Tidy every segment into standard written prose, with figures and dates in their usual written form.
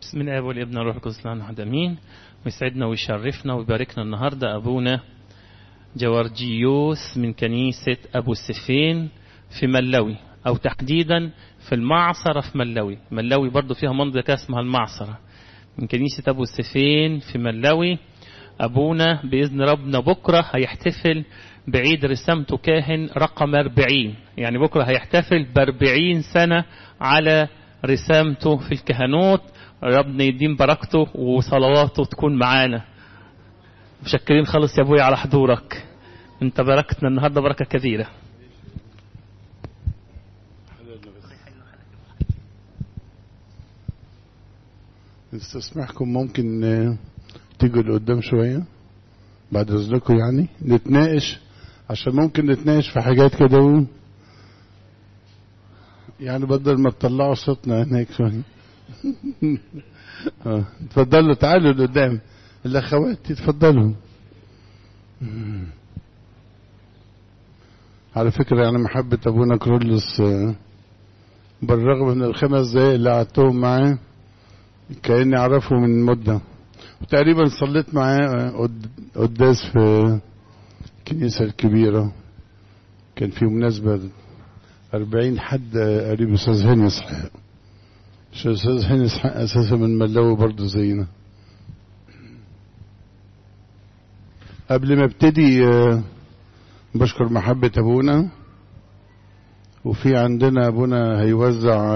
بسم الله والابن والروح القدس الآن واحد امين. ويسعدنا ويشرفنا ويباركنا النهارده ابونا جورجيوس من كنيسة ابو سفين في ملوي، او تحديدا في المعصرة في ملوي برضو فيها منطقة اسمها المعصرة، من كنيسة ابو سفين في ملوي. ابونا باذن ربنا بكرة هيحتفل بعيد رسامته كاهن رقم 40، يعني بكرة هيحتفل ب40 سنة على رسامته في الكهنوت. ربنا يديم بركته وصلواته تكون معانا. مشكرين خالص يا ابويا على حضورك، انت بركتنا النهارده بركه كثيره. نستسمحكم ممكن تيجوا لقدام شويه بعد اذنكم، يعني نتناقش، عشان ممكن نتناقش في حاجات كده، يعني بدل ما تطلعوا صوتنا هناك شويه. اتفضلوا تعالوا لقدام الاخوات، اتفضلوا. على فكره يعني محبه ابونا كرولوس بالرغم من الخمس دقايق اللي قعدتهم معاه كاني اعرفه من مده، وتقريبا صليت معاه قداس في الكنيسه الكبيره، كان في مناسبه 40 حد قريب استاذ هاني اسحاق. استاذ هاني اسحاق اساسا من ملوي برضه زينا. قبل ما ابتدي بشكر محبة ابونا، وفي عندنا ابونا هيوزع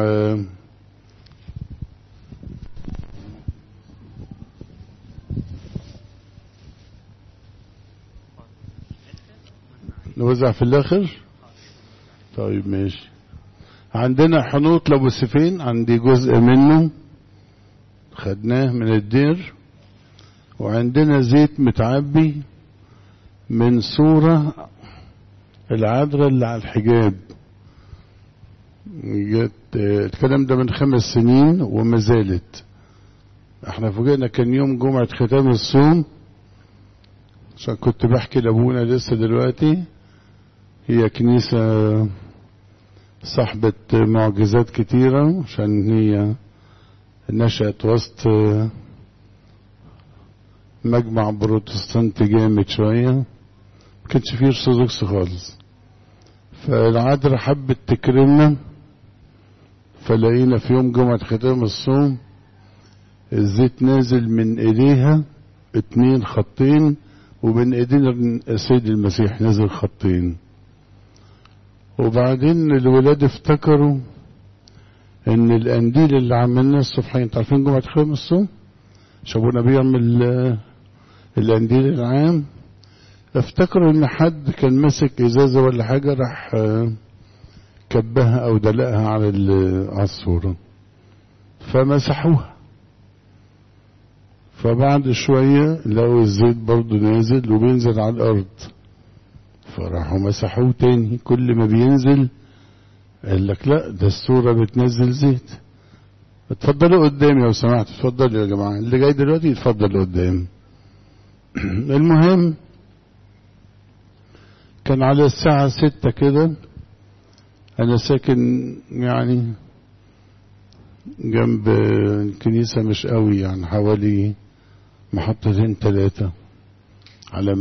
نوزع في الاخر. طيب ماشي. عندنا حنوط لابو سفين، عندي جزء منه خدناه من الدير، وعندنا زيت متعبي من صورة العذراء اللي على الحجاب. الكلام ده من 5 سنين وما زالت. احنا فوجئنا كان يوم جمعة ختام الصوم، عشان كنت بحكي لابونا لسه دلوقتي، هي كنيسة صاحبة معجزات كتيرة، عشان هي نشأت وسط مجمع بروتستانتي جامد شوية، ما كانش فيه ارثوذكس خالص. فالعذراء حبت تكرمنا، فلقينا في يوم جمعة ختام الصوم الزيت نازل من ايديها 2 خطين، وبين ايدينا السيد المسيح نازل خطين. وبعدين الولاد افتكروا ان القنديل اللي عملناه الصبحين، انتوا عارفين جمعة ختام الصوم شابونا بيعمل القنديل العام، افتكروا ان حد كان ماسك ازازة ولا حاجة راح كبها او دلقها على الصورة، فمسحوها. فبعد شوية لقوا الزيت برضو نازل وبينزل على الارض، فراحوا مسحوه تاني. كل ما بينزل قال لك لا ده الصورة بتنزل زيت. اتفضلوا قدام لو سمحت، اتفضلوا يا جماعة اللي جاي دلوقتي اتفضل قدام. المهم كان على الساعة 6 كده، انا ساكن يعني جنب الكنيسة مش قوي، يعني حوالي 2 3 على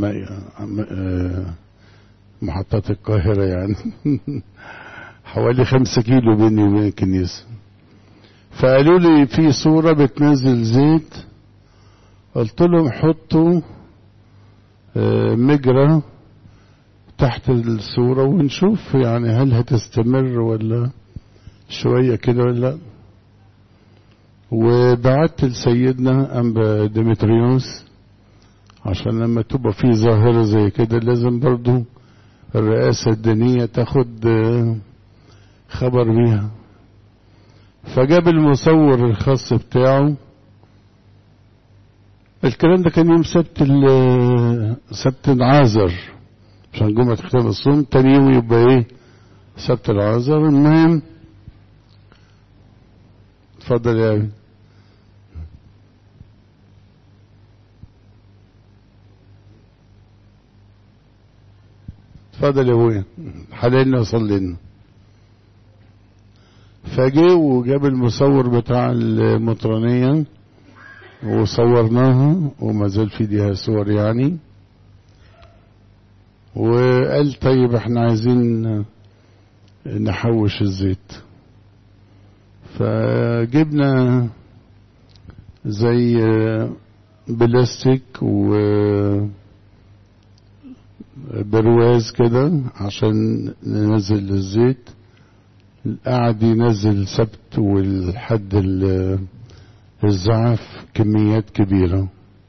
محطات القاهرة يعني حوالي 5 كيلو بيني وبين الكنيسة. فقالوا لي في صورة بتنزل زيت، قلت لهم حطوا مجرى تحت الصورة ونشوف يعني هل هتستمر ولا شوية كده ولا لا. وبعت لسيدنا أنبا ديمتريوس، عشان لما تبقى في ظاهرة زي كده لازم برضو الرئاسة الدينية تاخد خبر بيها. فجاب المصور الخاص بتاعه. الكلام ده كان يوم سبت العازر، عشان جمعة ختام الصوم تاني يوم يبقى ايه سبت العازر. المهم اتفضل يا ابي. اتفضل يا ابويا حللنا وصلينا. فجه وجاب المصور بتاع المطرانية وصورناها وما زال في ليها صور يعني. وقال طيب احنا عايزين نحوش الزيت، فجبنا زي بلاستيك وبرواز كده عشان ننزل الزيت. قعد ينزل سبت والحد الزعف كميات كبيرة.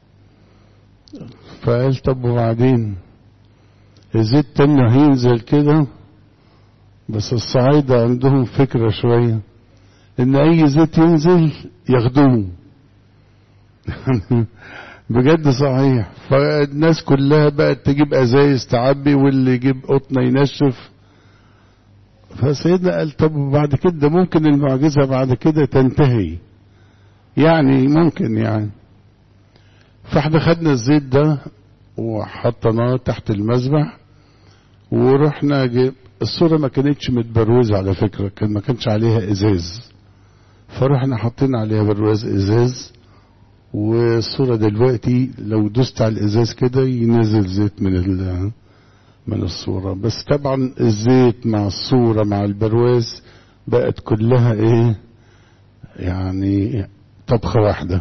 فقال طب وبعدين الزيت تاني هينزل كده. بس الصعايدة عندهم فكرة شوية ان اي زيت ينزل ياخدوه. بجد صحيح. فالناس كلها بقت تجيب ازايز تعبي واللي يجيب قطنة ينشف. فسيدنا قال طب بعد كده ممكن المعجزة بعد كده تنتهي يعني، ممكن يعني. فاحنا خدنا الزيت ده وحطناه تحت المذبح ورحنا الصورة ما كانتش متبروزة على فكرة، ما كانش عليها ازاز، فرحنا حطينا عليها برواز ازاز. والصورة دلوقتي لو دوست على الازاز كده ينزل زيت من الصورة. بس طبعا الزيت مع الصورة مع البرواز بقت كلها ايه يعني طبخة واحدة.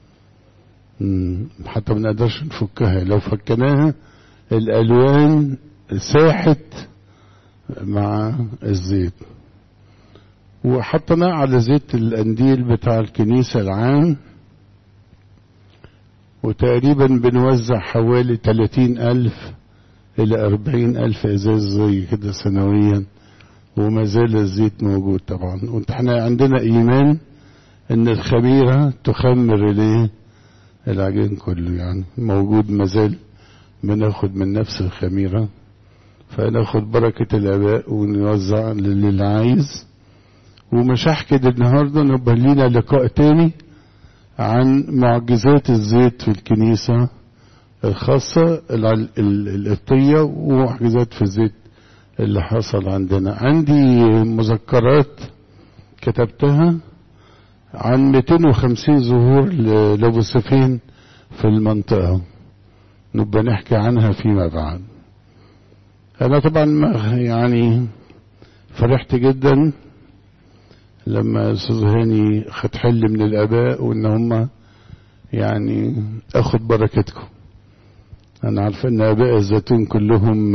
حتى ما نقدرش نفكها، لو فكناها الالوان ساحت مع الزيت. وحطنا على زيت القنديل بتاع الكنيسة العام، وتقريبا بنوزع حوالي 30,000 إلى 40,000 إزاز زي كده سنويا. وما زال الزيت موجود طبعا. واحنا عندنا إيمان إن الخميرة تخمر العجين كله يعني موجود، ما زال بناخد من نفس الخميرة. فناخد بركة الآباء ونوزع للي عايز. ومش هحكي النهارده، نبقى لينا لقاء تاني عن معجزات الزيت في الكنيسة الخاصة القبطية ومعجزات في الزيت اللي حصل عندنا. عندي مذكرات كتبتها عن 250 ظهور لأبو سفين في المنطقة، نبقى نحكي عنها فيما بعد. أنا طبعا يعني فرحت جدا لما أستاذ هاني خد حل من الآباء وإن هم يعني أخد بركتكم. أنا عارفة إن آباء الزيتون كلهم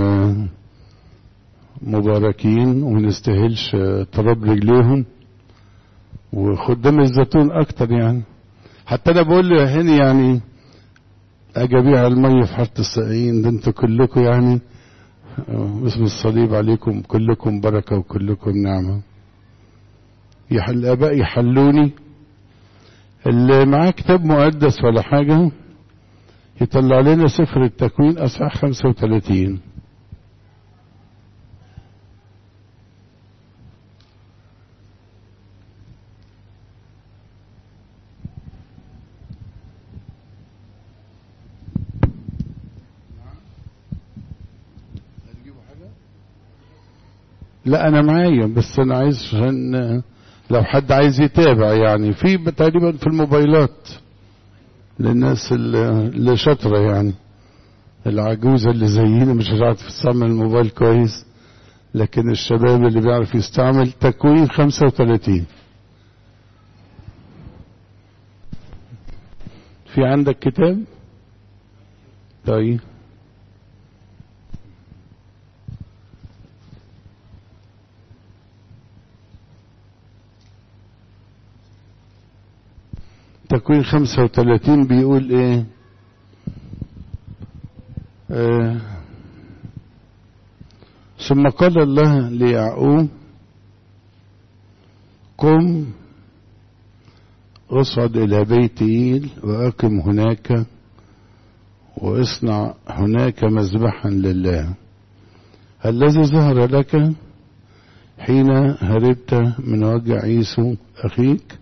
مباركين ونستاهلش تراب رجليهم، وخدام الزيتون أكتر يعني. حتى أنا بقول له يا هاني يعني أجي أبيع المية في حارة السقايين ده أنتوا كلكم يعني باسم الصليب عليكم كلكم بركة وكلكم نعمة. الآباء يحلوني. اللي معاه كتاب مقدس ولا حاجة يطلع لنا سفر التكوين أصحاح 35. لا أنا معايا، بس أنا عايز عشان لو حد عايز يتابع يعني في تقريبا في الموبايلات للناس اللي شاطرة يعني. العجوزة اللي زينا مش هتعرف تستعمل الموبايل كويس، لكن الشباب اللي بيعرف يستعمل تكوين 35. في عندك كتاب؟ طيب تكوين 35 بيقول ايه؟ ثم قال الله ليعقوب قم اصعد الى بيت إيل واقم هناك واصنع هناك مذبحا لله الذي ظهر لك حين هربت من وجه عيسو اخيك.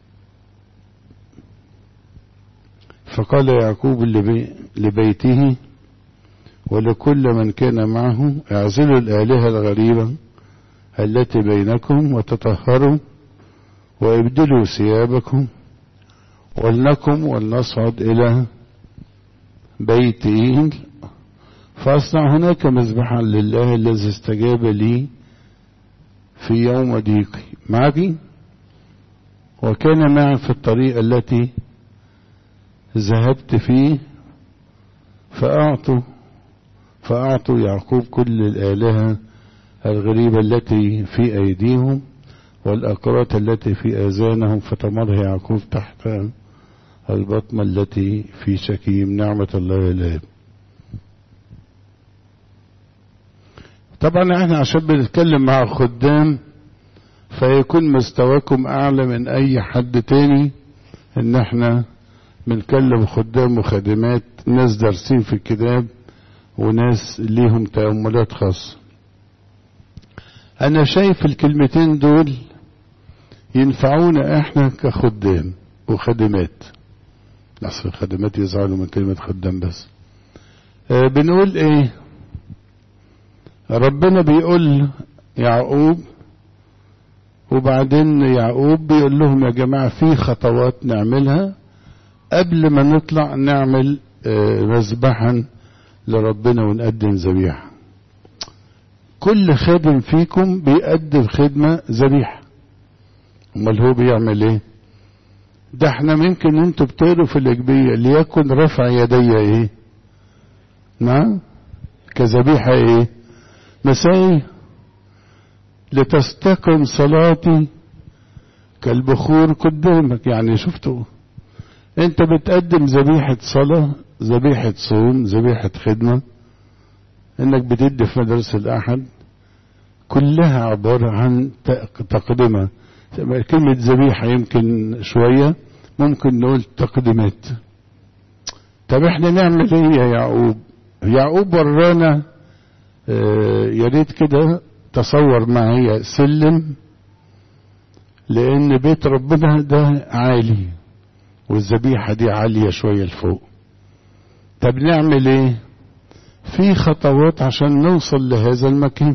فقال يعقوب لبيته ولكل من كان معه اعزلوا الآلهة الغريبة التي بينكم وتطهروا وابدلوا ثيابكم ولنقم ولنصعد إلى بيت إيل فأصنع هناك مذبحا لله الذي استجاب لي في يوم ضيقي معي وكان معي في الطريق التي ذهبت فيه فأعطوا يعقوب كل الآلهة الغريبة التي في أيديهم والأقراط التي في آذانهم فتمرها يعقوب تحت البطمة التي في شكيم. نعمة الله الآب. طبعا احنا عشان بنتكلم مع خدام فيكون مستواكم أعلى من أي حد تاني، إن احنا بنكلم خدام وخادمات ناس دارسين في الكتاب وناس ليهم تأملات خاصة. أنا شايف الكلمتين دول ينفعونا احنا كخدام وخادمات. لحظة الخادمات يزعلوا من كلمة خدام بس. بنقول ايه؟ ربنا بيقول يعقوب وبعدين يعقوب بيقول لهم يا جماعة في خطوات نعملها قبل ما نطلع نعمل مذبحا لربنا ونقدم ذبيحة. كل خادم فيكم بيقدم خدمة ذبيحة. امال هو بيعمل ايه؟ ده احنا ممكن انتوا بتقروا في الإجبية ليكن رفع يدي ايه؟ نعم كذبيحة ايه؟ مسائي لتستقم صلاتي كالبخور قدامك. يعني شفتوا انت بتقدم ذبيحة صلاة، ذبيحة صوم، ذبيحة خدمة، انك بتدي في مدرسة الأحد، كلها عبارة عن تقدمة. كلمة ذبيحة يمكن شوية، ممكن نقول تقدمات. طب احنا نعمل ايه يا يعقوب؟ يعقوب ورانا يا ريت كده تصور معايا سلم، لان بيت ربنا ده عالي والذبيحة دي عالية شوية لفوق. طب نعمل ايه؟ في خطوات عشان نوصل لهذا المكان.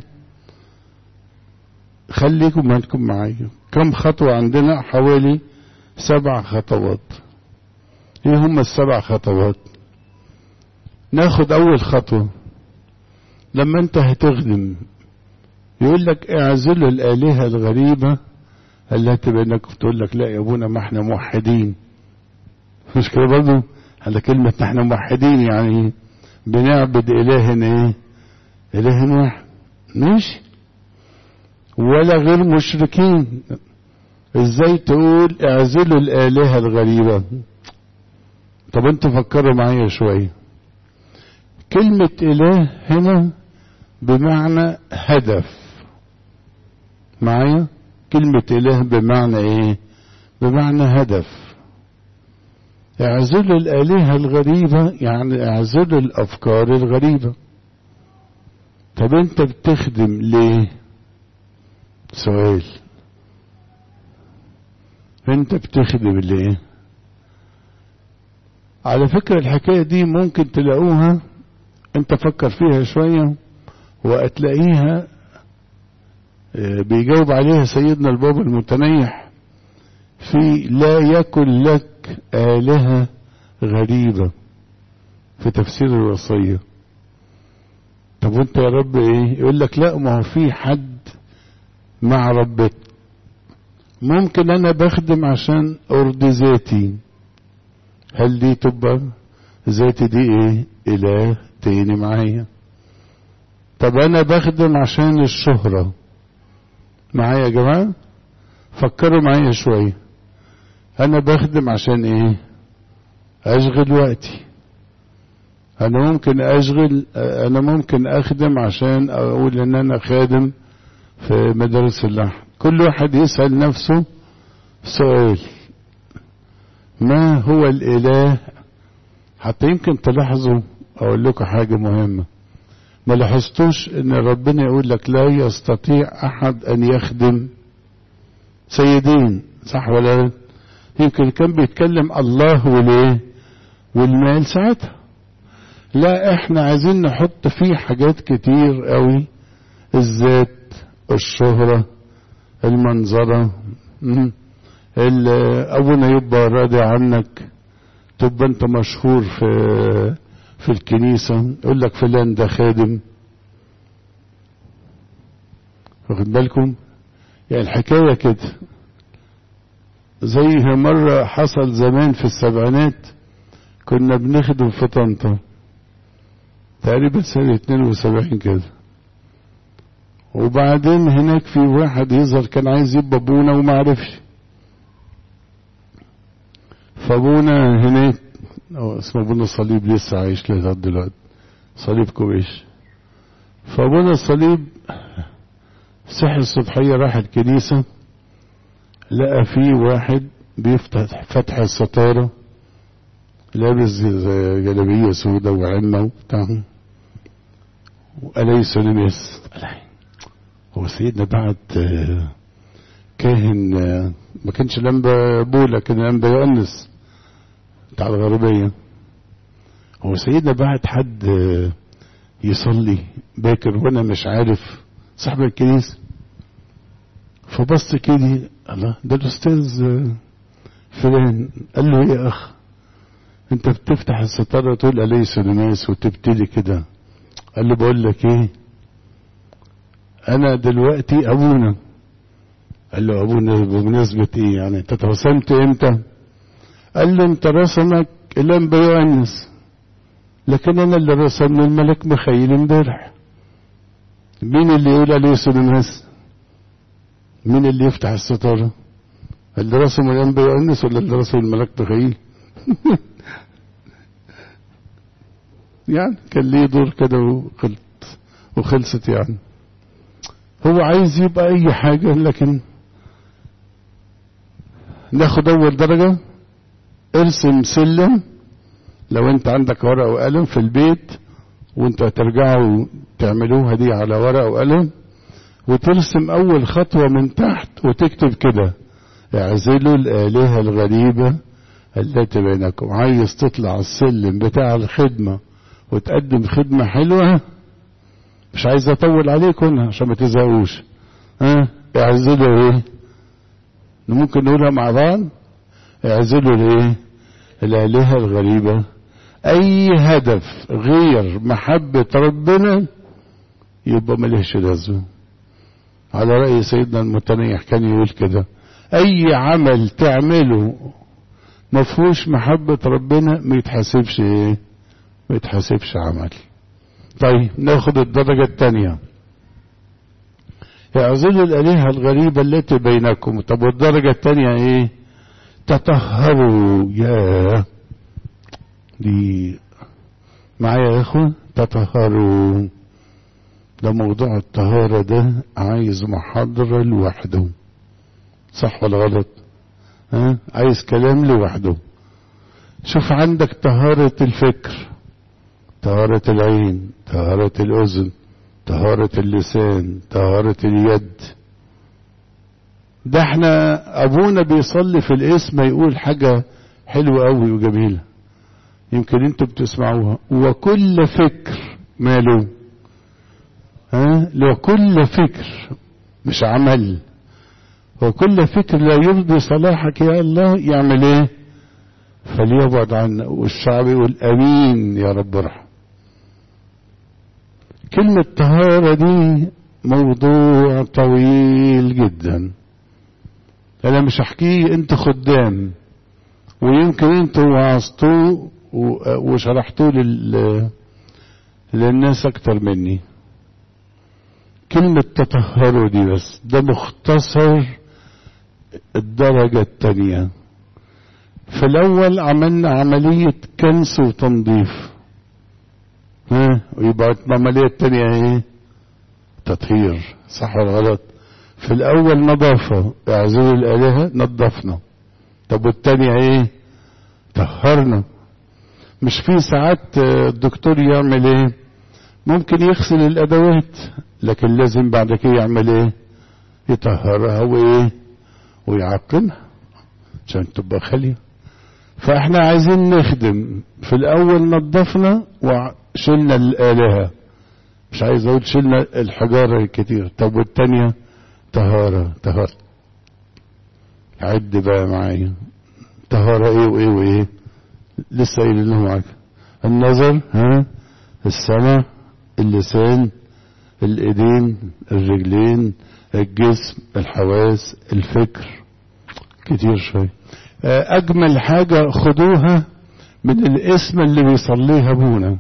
خليكم عندكم معايا كم خطوة عندنا؟ حوالي 7 خطوات. ايه هم ال7 خطوات؟ ناخد اول خطوة. لما انت هتخدم يقول لك اعزلوا الآلهة الغريبة التي بينكم. تقول لك لا يا ابونا ما احنا موحدين. مش كده برضو؟ على كلمة احنا موحدين يعني بنعبد إله ايه؟ إله واحد. ماشي. ولا غير مشركين. ازاي تقول اعزلوا الآلهة الغريبة؟ طب انتوا فكروا معايا شوية. كلمة إله هنا بمعنى هدف. معايا كلمة إله بمعنى ايه؟ بمعنى هدف. اعزلوا الآلهة الغريبة يعني اعزلوا الأفكار الغريبة. طب انت بتخدم ليه؟ سؤال. انت بتخدم ليه؟ على فكرة الحكاية دي ممكن تلاقوها، انت فكر فيها شوية وهتلاقيها بيجاوب عليها سيدنا البابا المتنيح في لا يكن لك آلهة غريبة في تفسير الوصية. طب وانت يا رب ايه؟ يقول لك لا، ما هو في حد مع ربك. ممكن انا بخدم عشان ارضي ذاتي. هل دي تبقى ذاتي دي ايه؟ اله تاني معايا. طب انا بخدم عشان الشهرة. معايا يا جماعة؟ فكروا معايا شوية. انا بخدم عشان ايه؟ اشغل وقتي. انا ممكن اخدم عشان اقول ان انا خادم في مدارس اللحن. كل واحد يسأل نفسه سؤال: ما هو الإله؟ حتى يمكن تلاحظوا، اقول لكم حاجة مهمة. ما لاحظتوش ان ربنا يقول لك لا يستطيع احد ان يخدم سيدين؟ صح ولا لا؟ يمكن كان بيتكلم الله والايه والمال ساعتها. لا، احنا عايزين نحط فيه حاجات كتير قوي: الذات، الشهرة، المنظرة، ابونا يبقى راضي عنك، تبقى انت مشهور في الكنيسة، يقول لك فلان ده خادم. واخد بالكم؟ يعني الحكاية كده. زي مرة حصل زمان في السبعينات، كنا بنخدم في طنطا تقريبا سنة 72 كده، وبعدين هناك في واحد يظهر كان عايز يبقى ابونا وما عرفش، فابونا هناك اسمه ابونا الصليب، لسه عايش لغايه دلوقتي، صليب كويش. فابونا الصليب صحي الصبحيه راح الكنيسه، لقى فيه واحد بيفتح فتح الستاره، لابس جلابيه سوداء وعمه وبتاع، وأليس لمس. هو سيدنا بعت كاهن، ما كانش الانبا بولا، كان الانبا يؤنس بتاع الغربيه. هو سيدنا بعت حد يصلي باكر وانا مش عارف صاحب الكنيسه. فبص كده، الله ده الاستاذ فلان. قال له ايه يا اخ، انت بتفتح الستاره تقول أليس لمس وتبتدي كده. قال له بقول لك ايه، انا دلوقتي ابونا. قال له ابونا بمناسبة ايه يعني، انت توسمت امتى؟ قال له انت رسمك الانبا يؤنس، لكن انا اللي رسمني الملك مخيل امبارح. مين اللي يقول عليه سلماس؟ مين اللي يفتح الستارة؟ اللي رسم الانبا يؤنس ولا اللي رسم الملك مخيل؟ يعني كان ليه دور كده وخلصت يعني. هو عايز يبقى اي حاجة، لكن ناخد اول درجة. ارسم سلم، لو انت عندك ورقة وقلم في البيت وانت هترجعوا تعملوها دي على ورقة وقلم، وترسم اول خطوة من تحت وتكتب كده: اعزلوا الآلهة الغريبة التي بينكم. عايز تطلع السلم بتاع الخدمة وتقدم خدمة حلوة، مش عايز اطول عليكم عشان ما تزهقوش. اعزلوا ايه؟ ممكن نقولها مع بعض: اعزلوا الايه؟ الآلهة الغريبة. اي هدف غير محبة ربنا يبقى ملهش لازمة. على رأي سيدنا المتنيح كان يقول كده: اي عمل تعمله مفهوش محبة ربنا ما يتحسبش ايه؟ ما يتحسبش عمل. طيب ناخد الدرجة الثانية: اعزلوا الآلهة الغريبة التي بينكم. طب والدرجة الثانية ايه؟ تطهروا. يا دي معايا يا اخوة، تطهروا. ده موضوع الطهارة ده عايز محاضرة لوحده، صح ولا غلط؟ عايز كلام لوحده. شوف عندك طهارة الفكر، طهارة العين، طهارة الأذن، طهارة اللسان، طهارة اليد. ده احنا ابونا بيصلي في الاسم يقول حاجة حلوة قوي وجميلة، يمكن انتوا بتسمعوها: وكل فكر ماله؟ لو كل فكر، مش عمل، وكل فكر لا يرضي صلاحك يا الله يعمل ايه؟ فليبعد عنه. والشعب يقول امين يا رب ارحم. كلمة طهارة دي موضوع طويل جدا، انا مش هحكيه، انت خدام ويمكن انتوا وعظتوه وشرحتوه للناس اكتر مني. كلمة تطهروا دي بس، ده مختصر الدرجة الثانية. في الاول عملنا عملية كنس وتنظيف، ويبقى العملية الثانية ايه؟ تطهير، صح ولا غلط؟ في الاول نظافة، اعزلوا الالهة، نظفنا. طب والثانية ايه؟ طهرنا. مش في ساعات الدكتور يعمل ايه؟ ممكن يغسل الادوات، لكن لازم بعد كده يعمل ايه؟ يطهرها وايه؟ ويعقمها عشان تبقى خالية. فاحنا عايزين نخدم. في الاول نظفنا وشلنا الالهة، مش عايز اقول شلنا الحجارة الكتير. طب والتانية طهارة. عد بقى معايا طهارة ايه وايه وايه. لسه قايل لهم معاك النظر، السمع، اللسان، الايدين، الرجلين، الجسم، الحواس، الفكر. كتير شوية. اجمل حاجة خدوها من الاسم اللي بيصليها ابونا،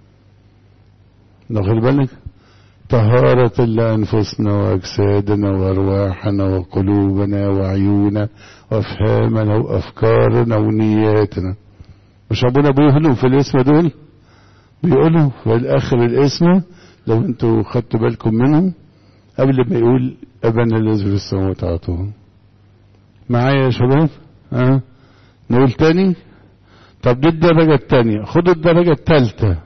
ناخد بالك، طهارة لأنفسنا وأجسادنا وأرواحنا وقلوبنا وعيونا وأفهامنا وأفكارنا ونياتنا. مش أبونا بيقولوا في الاسم دول، بيقولوا في الآخر الاسم لو انتوا خدتوا بالكم منه قبل ما يقول أبانا الذي في السماوات أعطوه. معايا يا شباب؟ نقول تاني. طب دي الدرجة التانية. خدوا الدرجة التالتة.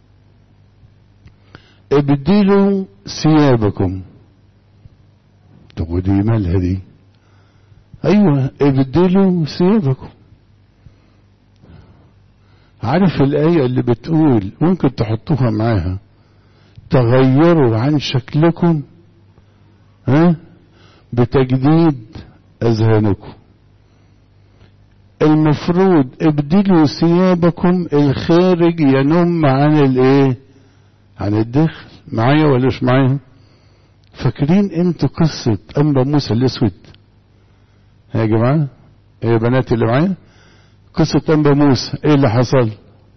ابدلوا ثيابكم. طب ودي مالها دي؟ ايوه ابدلوا ثيابكم. عارف الآية اللي بتقول ممكن تحطوها معاها تغيروا عن شكلكم بتجديد أذهانكم. المفروض ابدلوا ثيابكم، الخارج ينم عن الايه؟ عن الداخل. معايا ولا مش معايا؟ فاكرين انتوا قصة انبا موسى الاسود؟ يا جماعة يا بناتي اللي معايا، قصة انبا موسى ايه اللي حصل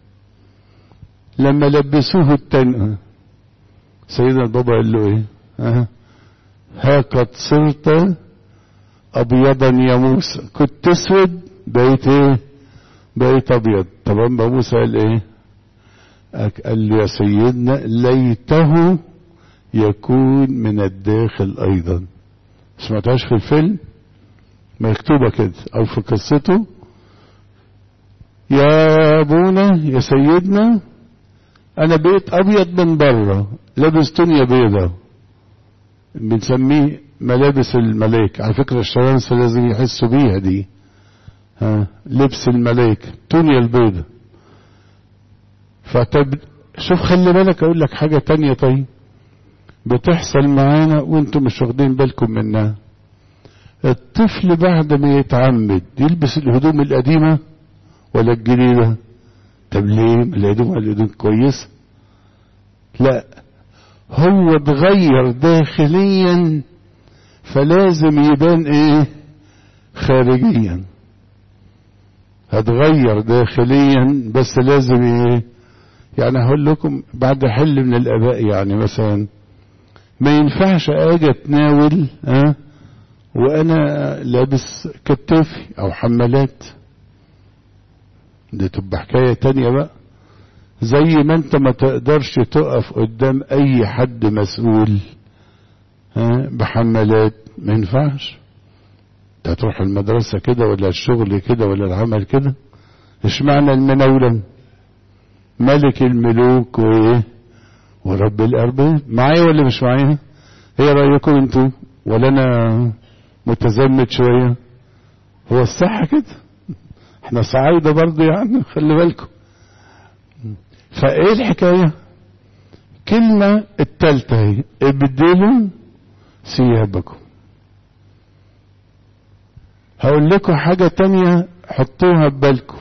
لما لبسوه التاني؟ سيدنا البابا قال له ايه؟ ها قد صرت ابيضا يا موسى، كنت اسود بقيت ايه؟ بقيت ابيض. طب انبا موسى قال ايه؟ قال له يا سيدنا ليته يكون من الداخل ايضا. سمعتهاش في الفيلم؟ مكتوبة كده او في قصته. يا ابونا يا سيدنا انا بقيت ابيض من بره، لابس تونيا بيضة، بنسميه ملابس الملاك. على فكرة الشمس لازم يحسوا بيها دي، لبس الملاك تونيا البيضة. فطب شوف خلي بالك اقول لك حاجة تانية طيب بتحصل معانا وانتم مش واخدين بالكم منها. الطفل بعد ما يتعمد يلبس الهدوم القديمة ولا الجديدة؟ طب ليه؟ الهدوم كويسة؟ لا، هو اتغير داخليا فلازم يبان ايه؟ خارجيا. هتغير داخليا بس لازم ايه؟ يعني هقول لكم بعد حل من الاباء، يعني مثلا ما ينفعش اجي اتناول وانا لابس كتافي او حمالات، دي تبقى حكاية تانية بقى. زي ما انت ما تقدرش تقف قدام اي حد مسؤول بحمالات، ما ينفعش. انت هتروح المدرسة كده ولا الشغل كده ولا العمل كده. ايش معنى المناولة؟ ملك الملوك وايه؟ ورب الارباب. معايا ولا مش معايا؟ ايه رأيكم انتوا؟ ولا انا متزمت شوية؟ هو الصح كده، احنا صعايدة برضه يعني، خلي بالكم. فايه الحكاية؟ كلمة التالتة هي ابدلوا ثيابكم. هقول لكم حاجة تانية حطوها ببالكم.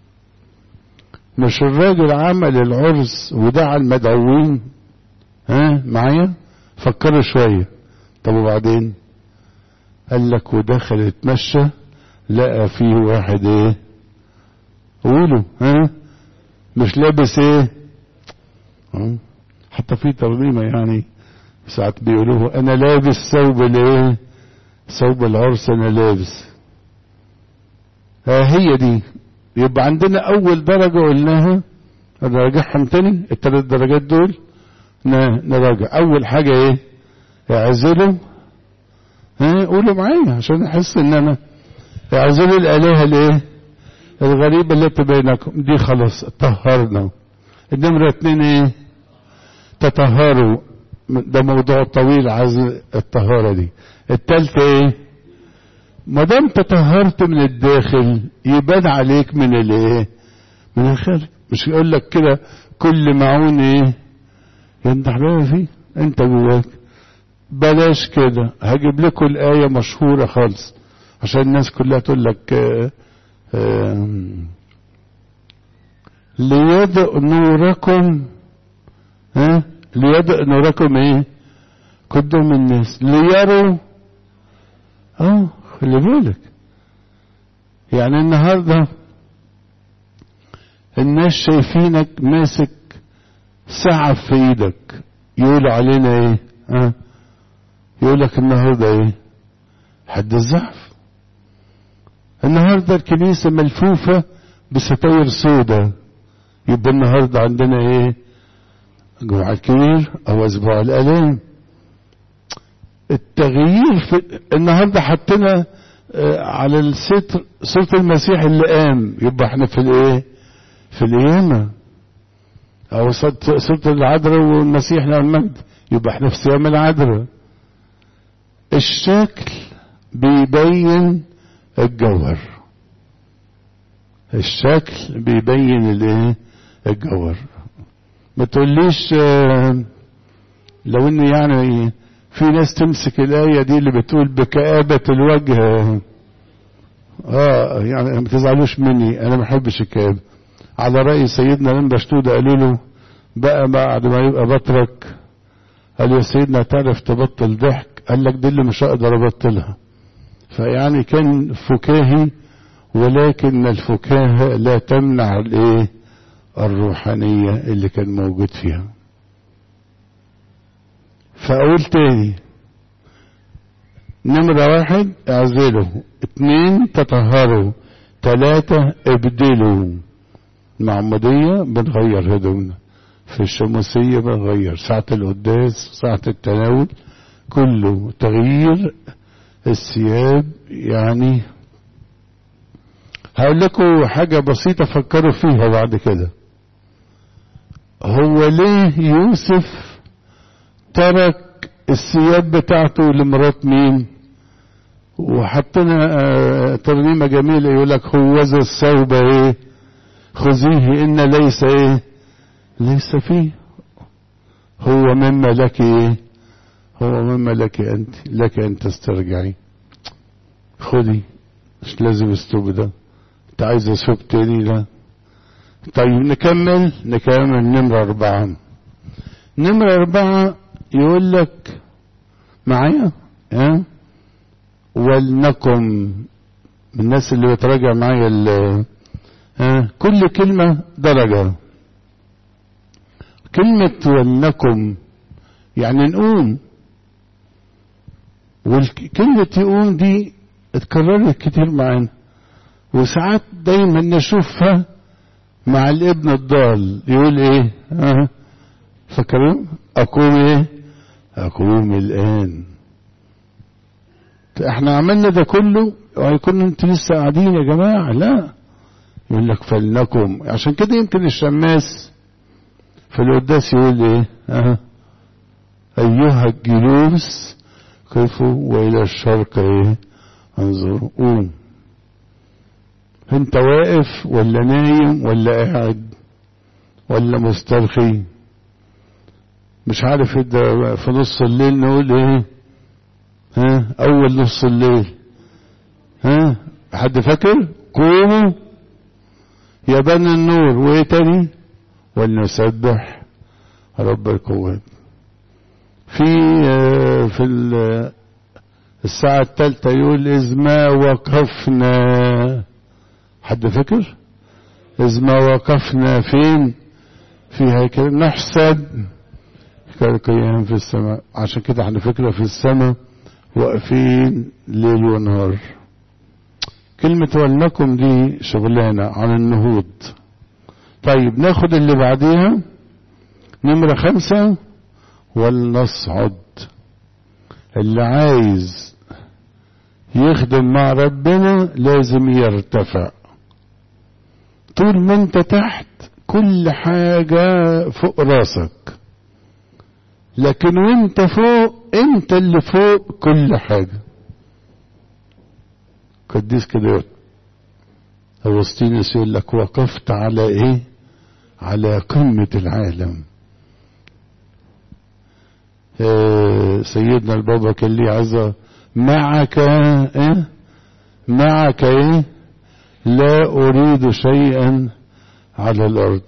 مش الراجل عمل العرس ودعا المدعوين؟ معايا؟ فكروا شوية. طب وبعدين؟ قال لك ودخل اتمشى لقى فيه واحد ايه؟ قولوا مش لابس ايه؟ حتى في ترنيمة يعني ساعات بيقولوه انا لابس ثوب الايه؟ ثوب العرس انا لابس. هي دي. يبقى عندنا اول درجة قلناها، نراجعهم تاني الثلاث درجات دول. نراجع اول حاجة ايه؟ اعزلوا، قولوا معايا عشان احس ان انا اعزلوا الالهة الايه؟ الغريبة التي بينكم. دي خلاص طهرنا. النمرة 2 ايه؟ تطهروا. ده موضوع طويل عايز الطهارة دي. الثالثة ايه؟ ما دام تطهرت من الداخل يبان عليك من الايه؟ من الخارج. مش يقول لك كده كل معون ايه؟ ينضح بقى فيه انت جواك. بلاش كده، هجيب لكم الآية مشهورة خالص عشان الناس كلها تقول لك ليضئ نوركم ليضئ نوركم ايه قدام الناس ليروا خلي بالك. يعني النهارده الناس شايفينك ماسك سعف في ايدك، يقولوا علينا ايه؟ يقول لك النهارده ايه؟ حد الزعف. النهارده الكنيسه ملفوفه بستاير سوداء، يبقى النهارده عندنا ايه؟ جمعة الكبير او اسبوع الالام. التغيير في النهارده حطينا على الستر صورة المسيح اللي قام، يبقى احنا في الايه؟ في القيامة. او صورة العذراء والمسيح له المجد، يبقى احنا في صيام العذراء. الشكل بيبين الجوهر، الشكل بيبين الايه؟ الجوهر. ما تقوليش لو ان يعني في ناس تمسك الآية دي اللي بتقول بكآبة الوجه يعني ما تزعلوش مني، انا ما بحبش الكآبة. على رأي سيدنا لما شتودة قالوا له بقى بعد ما يبقى بطرك، قال يا سيدنا تعرف تبطل ضحك؟ قال لك دي اللي مش هقدر ابطلها. فيعني كان فكاهي، ولكن الفكاهة لا تمنع الايه؟ الروحانية اللي كان موجود فيها. فأقول تاني، نمرة 1 اعزلوا، 2 تطهروا، 3 ابدلوا. المعمودية بنغير هدومنا، في الشموسية بنغير، ساعة القداس ساعة التناول كله تغيير الثياب. يعني هقول لكم حاجة بسيطة فكروا فيها بعد كده. هو ليه يوسف ترك الثياب بتاعته لمرات مين؟ وحطنا ترنيمة جميلة يقول لك هوذا الثوب ايه؟ خذيه ان ليس ايه؟ ليس فيه. هو مما لك ايه؟ هو مما لك انت، لك ان تسترجعي. خذي، مش لازم الثوب ده. انت عايز ثوب تاني؟ لا. طيب نكمل نمرة 4. نمرة 4 يقول لك معايا ولنكن. الناس اللي بتراجع معايا كل كلمة درجة. كلمة ولنكن يعني نقوم، والكلمة يقوم دي اتكررت كتير معانا، وساعات دايما نشوفها مع الابن الضال. يقول ايه؟ فاكرين؟ اقوم ايه؟ اقوم الان. احنا عملنا ده كله وهيكون انتوا لسه قاعدين يا جماعة؟ لا، يقول لك فلنكم. عشان كده يمكن الشماس في القداس يقول ايه؟ ايها الجلوس قفوا والى الشرق ايه؟ انظروا. قوم. انت واقف ولا نايم ولا قاعد ولا مسترخي؟ مش عارف ده في نص الليل نقول ايه؟ اول نص الليل حد فاكر؟ قوموا يا بني النور، وايه تاني؟ ولنسبح رب القوات. في الساعة 3 يقول إذ ما وقفنا. حد فاكر؟ إذ ما وقفنا فين؟ في هيكل نحسب كالقيام في السماء. عشان كده احنا فكرة في السماء واقفين ليل ونهار. كلمة ولنكم دي شغلانة عن النهوض. طيب ناخد اللي بعديها نمرة 5 ولنصعد. اللي عايز يخدم مع ربنا لازم يرتفع. طول ما انت تحت كل حاجة فوق راسك، لكن وانت فوق انت اللي فوق كل حاجة. قديس كده أغسطينوس يقول لك وقفت على ايه؟ على قمة العالم. سيدنا البابا كان ليه عظة معك معك ايه؟ لا اريد شيئا على الارض.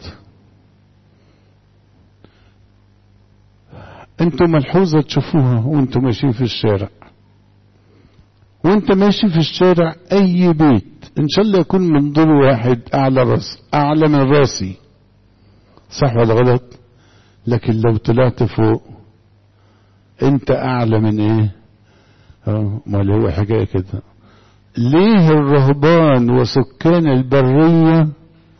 انتم ملحوظة تشوفوها وانتم ماشيين في الشارع، وانت ماشي في الشارع اي بيت ان شاء الله يكون من دور واحد اعلى من راسي، صح ولا غلط؟ لكن لو طلعت فوق انت اعلى من ايه؟ ما هو حكاية كده. ليه الرهبان وسكان البرية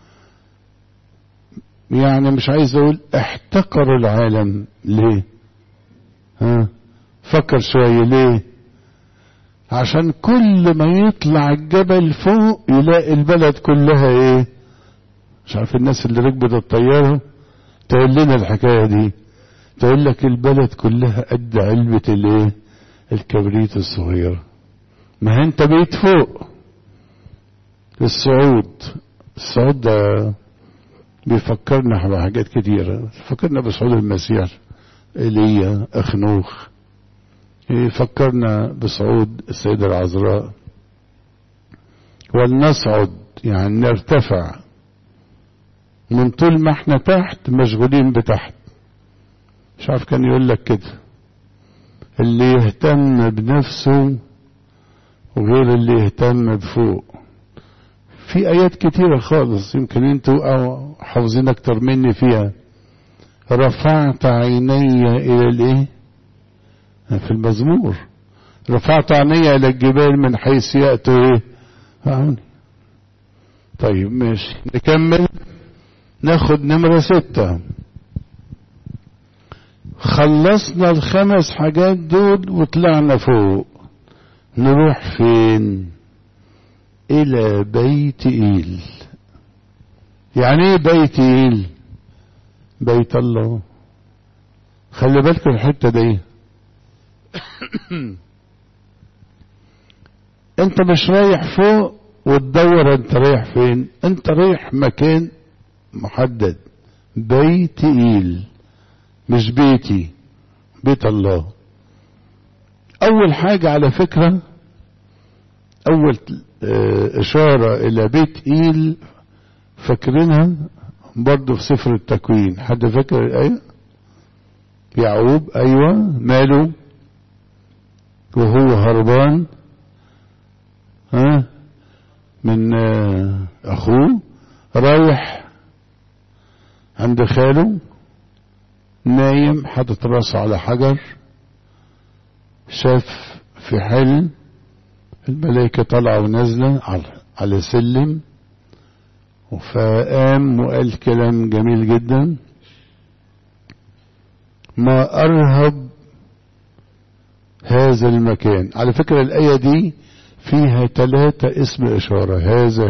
يعني مش عايز اقول احتقروا العالم؟ ليه؟ فكر شوية. ليه؟ عشان كل ما يطلع الجبل فوق يلاقي البلد كلها ايه؟ مش عارف الناس اللي ركبت الطيارة تقول لنا الحكاية دي، تقول لك البلد كلها قد علبة الايه؟ الكبريت الصغيرة. ما انت بقيت فوق. الصعود ده بيفكرنا بحاجات كتيرة، فكرنا بصعود المسيح ايليا اخنوخ، يفكرنا بصعود السيدة العذراء. ولنصعد يعني نرتفع، من طول ما احنا تحت مشغولين بتحت. مش عارف كان يقول لك كده، اللي يهتم بنفسه وغير اللي يهتم بفوق. في ايات كتيرة خالص يمكن انتوا حافظين اكتر مني فيها. رفعت عيني الى الايه؟ في المزمور رفعت عيني الى الجبال من حيث يأتي ايه؟ عوني. طيب ماشي نكمل، ناخد نمرة 6. خلصنا ال5 حاجات دول وطلعنا فوق، نروح فين؟ الى بيت إيل. يعني ايه بيت إيل؟ بيت الله. خلي بالكم الحتة دي. انت مش رايح فوق وتدور انت رايح فين، انت رايح مكان محدد. بيت إيل مش بيتي، بيت الله. اول حاجة على فكرة، اول اشارة الى بيت إيل فاكرينها برضو في سفر التكوين. حد فاكر الآية؟ يعقوب ايوه ماله وهو هربان من اخوه، رايح عند خاله نايم حاطط راسه على حجر، شاف في حلم الملائكة طالعة ونازلة على سلم، فقام وقال كلام جميل جدا: ما أرهب هذا المكان. على فكرة الآية دي فيها 3 اسم إشارة: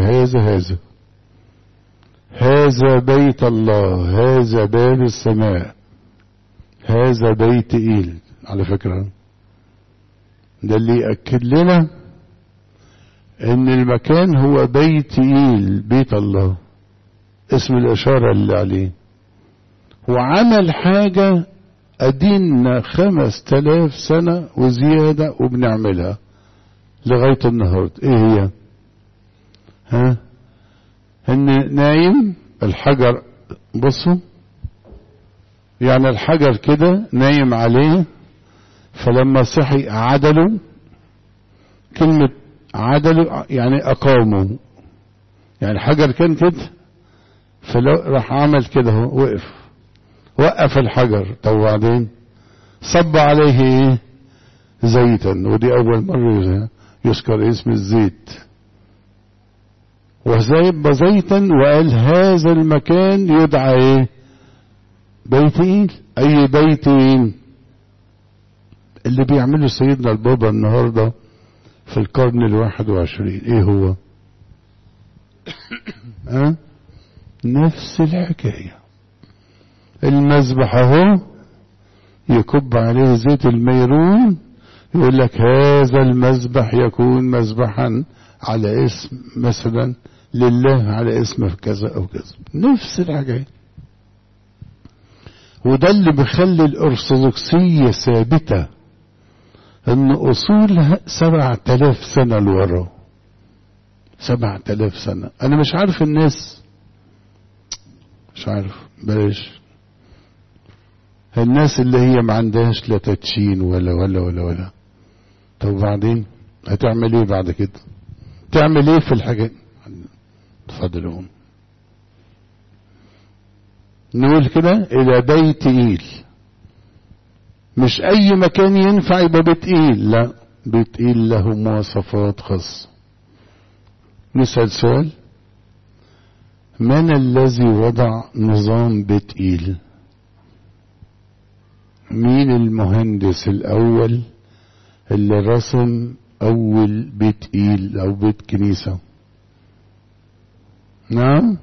هذا بيت الله، هذا باب السماء، هذا بيت إيل. على فكرة ده اللي يأكد لنا ان المكان هو بيت إيل، بيت الله، اسم الإشارة اللي عليه. وعمل حاجة أدينا 5000 سنة وزيادة وبنعملها لغاية النهاردة. ايه هي؟ ان نايم الحجر، بصوا يعني الحجر كده نايم عليه، فلما صحي عدلوا. كلمة عدلوا يعني أقاموا، يعني الحجر كان كده فلو راح عمل كده، هو وقف الحجر. طب وبعدين صب عليه ايه؟ زيتا. ودي أول مرة يذكر اسم الزيت. وزيب زيتا وقال هذا المكان يدعى ايه؟ بيت إيل. أي بيت إيل؟ اللي بيعمله سيدنا البابا النهاردة في القرن 21. ايه هو؟ نفس الحكاية. المذبح اهو يكب عليه زيت الميرون، يقول لك هذا المذبح يكون مذبحا على اسم مثلا لله، على اسم كذا او كذا. نفس الحكاية. وده اللي بيخلي الأرثوذكسية ثابتة، ان اصولها 7000 سنة لورا. 7,000 سنة. أنا مش عارف الناس، مش عارف، بلاش الناس اللي هي ما عندهاش لا تدشين ولا ولا ولا ولا. طب بعدين هتعمل ايه بعد كده؟ تعمل ايه في الحاجات؟ تفضلون نقول كده إلى بيت إيل. مش أي مكان ينفع يبقى بيت إيل، لا، بيت إيل له مواصفات خاصة. نسأل سؤال: من الذي وضع نظام بيت إيل؟ مين المهندس الأول اللي رسم أول بيت إيل أو بيت كنيسة؟ نعم،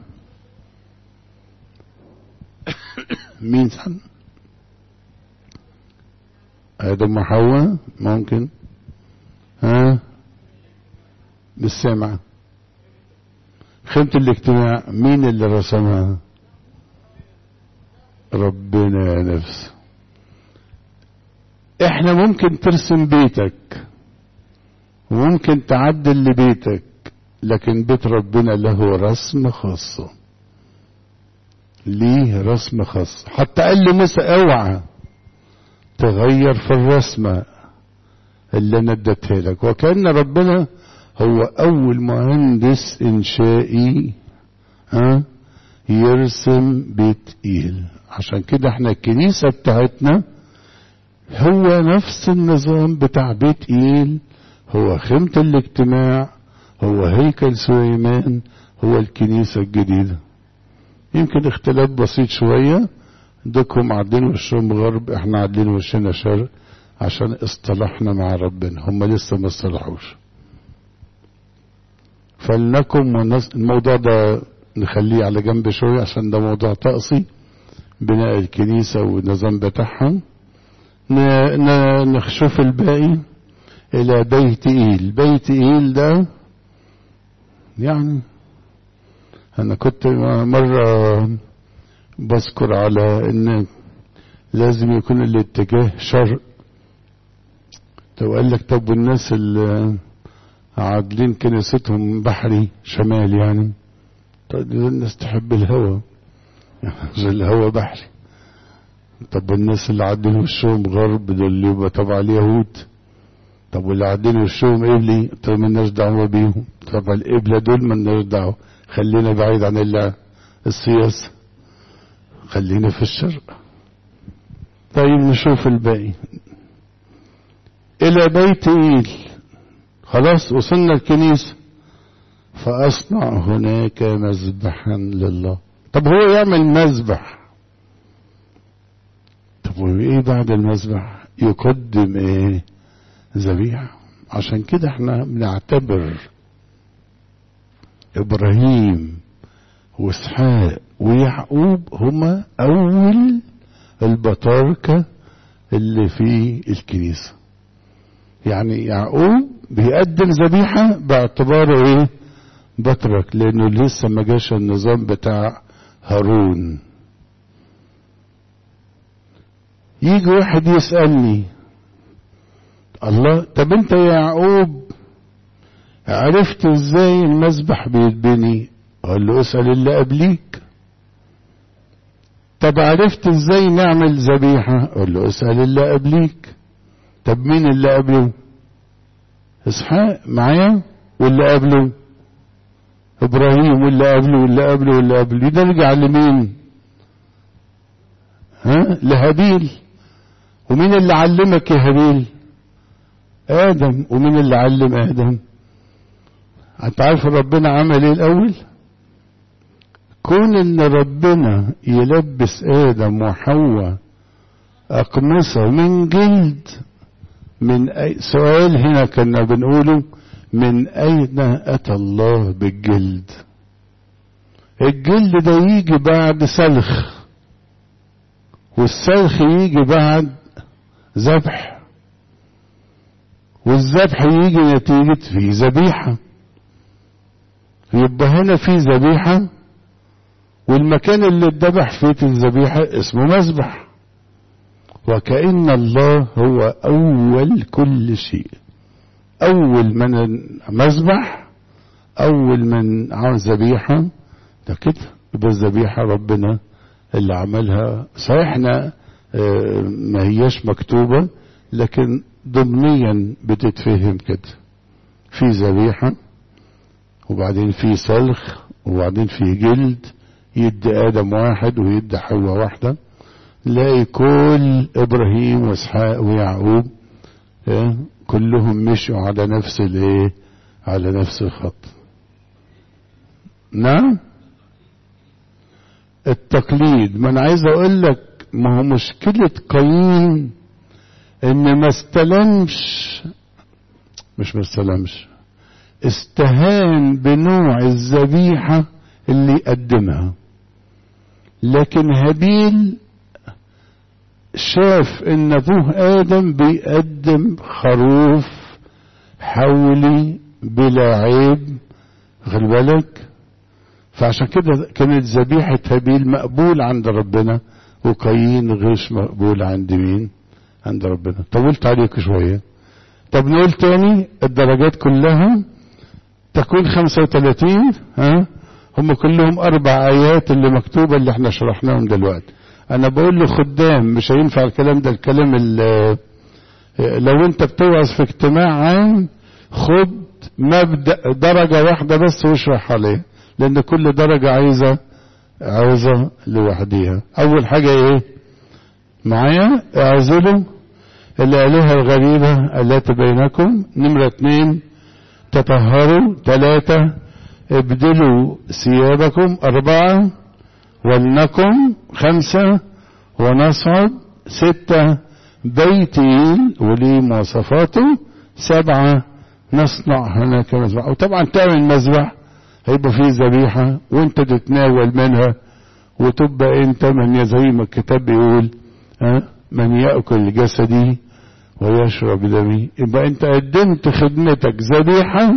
مين سن؟ آدم وحواء؟ ممكن. بالسمع. خيمة الاجتماع مين اللي رسمها؟ ربنا يا نفس. احنا ممكن ترسم بيتك وممكن تعدل لبيتك، لكن بيت ربنا له رسم خاصة، ليه رسم خاص. حتى قال لموسى اوعى تغير في الرسمة اللي انا اديتها لك. وكأن ربنا هو اول مهندس انشائي يرسم بيت إيل. عشان كده احنا الكنيسة بتاعتنا هو نفس النظام بتاع بيت إيل، هو خيمة الاجتماع، هو هيكل سليمان، هو الكنيسة الجديدة. يمكن اختلاف بسيط شوية، عندكم عادلين وشهم غرب، احنا عادلين وشنا شرق، عشان اصطلحنا مع ربنا، هم لسه ما اصطلحوش. فلنكم الموضوع ده نخليه على جنب شوية، عشان ده موضوع طقسي، بناء الكنيسة والنظام بتاعها. نشوف الباقي. إلى بيت إيل. بيت إيل ده يعني أنا كنت مرة بذكر على إن لازم يكون الاتجاه شرق. طب قال لك طب والناس اللي عادلين كنيستهم بحري شمال يعني، طب الناس تحب الهوا عشان الهوا بحري. طب الناس اللي عادلين وشهم غرب دول اللي يبقى تبع اليهود. طب واللي عادلين وشهم قبلي، طب مالناش دعوه بيهم. طب القبله دول مالناش دعوه، خلينا بعيد عن السياسه، خلينا في الشرق. طيب نشوف الباقي. إلى بيت إيل. خلاص وصلنا الكنيسة. فأصنع هناك مذبحا لله. طب هو يعمل مذبح، طب وإيه بعد المذبح؟ يقدم إيه؟ ذبيحة. عشان كده احنا بنعتبر إبراهيم وإسحاق ويعقوب هما أول البطاركة اللي في الكنيسة. يعني يعقوب بيقدم ذبيحة باعتباره ايه؟ بطرك، لانه لسه ما جاش النظام بتاع هارون. يجي واحد يسألني الله، طب انت يا يعقوب عرفت ازاي المذبح بيتبني؟ اقول له اسأل اللي قبليك. طب عرفت ازاي نعمل ذبيحة؟ اقول له اسأل اللي قبليك. طب مين اللي قبله؟ اسحاق معايا، واللي قبله ابراهيم، واللي قبله واللي قبله واللي قبله. نرجع لمين؟ لهابيل. ومين اللي علمك يا هابيل؟ آدم. ومين اللي علم آدم؟ انت عارف ربنا عمل ايه الاول؟ كون ان ربنا يلبس آدم وحواء أقمصة من جلد، من أي سؤال هنا كنا بنقوله، من أين أتى الله بالجلد؟ الجلد ده يجي بعد سلخ، والسلخ يجي بعد ذبح، والذبح يجي نتيجة في ذبيحة. يبقى هنا في ذبيحة، والمكان اللي اتذبح فيه الذبيحة اسمه مذبح. وكأن الله هو أول كل شيء. أول من مذبح أول من عمل ذبيحة ده كده، يبقى الذبيحة ربنا اللي عملها. صحيح احنا ما هياش مكتوبة، لكن ضمنيا بتتفهم كده. في ذبيحة وبعدين في سلخ وبعدين في جلد، يدي آدم واحد ويدي حواء واحدة. نلاقي كل إبراهيم وإسحاق ويعقوب كلهم مشوا على نفس على نفس الخط. نعم التقليد. ما انا عايز اقول لك، ما هو مشكلة قايين ان ما استلمش، مش ما استلمش، استهان بنوع الذبيحة اللي يقدمها. لكن هابيل شاف ان ابوه ادم بيقدم خروف حولي بلا عيب، خلي بالك. فعشان كده كانت ذبيحة هابيل مقبول عند ربنا، وقايين غير مقبول عند مين؟ عند ربنا. طولت عليك شوية. طب نقول تاني الدرجات كلها تكون 35. هم كلهم 4 آيات اللي مكتوبة اللي احنا شرحناهم دلوقتي. انا بقول له خدام مش هينفع الكلام ده، الكلام لو انت بتوعظ في اجتماع عام خد مبدأ درجة واحدة بس واشرح عليه، لان كل درجة عايزة لوحديها. اول حاجة ايه معايا؟ اعزلوا الآلهة الغريبة التي بينكم. نمرة 2 تطهروا. 3 ابدلوا ثيابكم. 4 ولنكن. 5 ونصعد. 6 بيتي ولي مواصفاته. 7 نصنع هناك مذبح. وطبعا تعمل مذبح هيبقى فيه ذبيحة وانت تتناول منها، وتبقى انت من زي ما الكتاب بيقول من يأكل جسدي ويشرب دمي. يبقى انت قدمت خدمتك ذبيحة،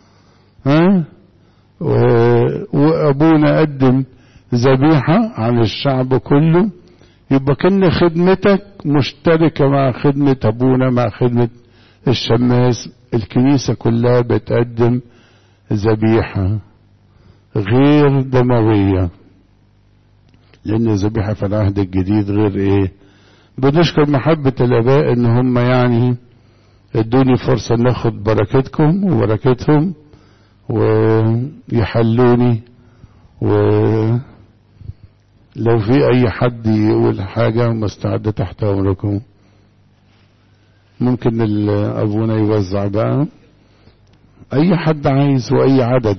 وابونا قدم ذبيحة عن الشعب كله. يبقى كأن خدمتك مشتركة مع خدمة ابونا، مع خدمة الشماس. الكنيسة كلها بتقدم ذبيحة غير دموية، لأن الذبيحة في العهد الجديد غير بنشكر محبة الآباء إن هم يعني ادوني فرصة ناخد بركتكم وبركتهم ويحلوني. ولو في أي حد يقول حاجة مستعد تحت أمركم. ممكن أبونا يوزع بقى أي حد عايز وأي عدد.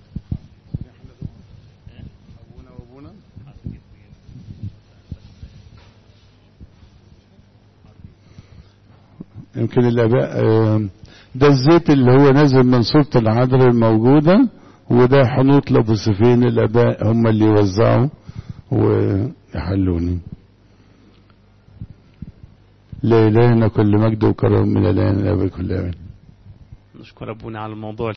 يمكن الآباء ده الزيت اللي هو نازل من صورة العذراء الموجودة، وده حنوط لأبو سفين. الآباء هم اللي يوزعوا ويحلوني. لإلهنا كل مجد وكرم من الآن إلى أبد كل آمين. نشكر أبونا على الموضوع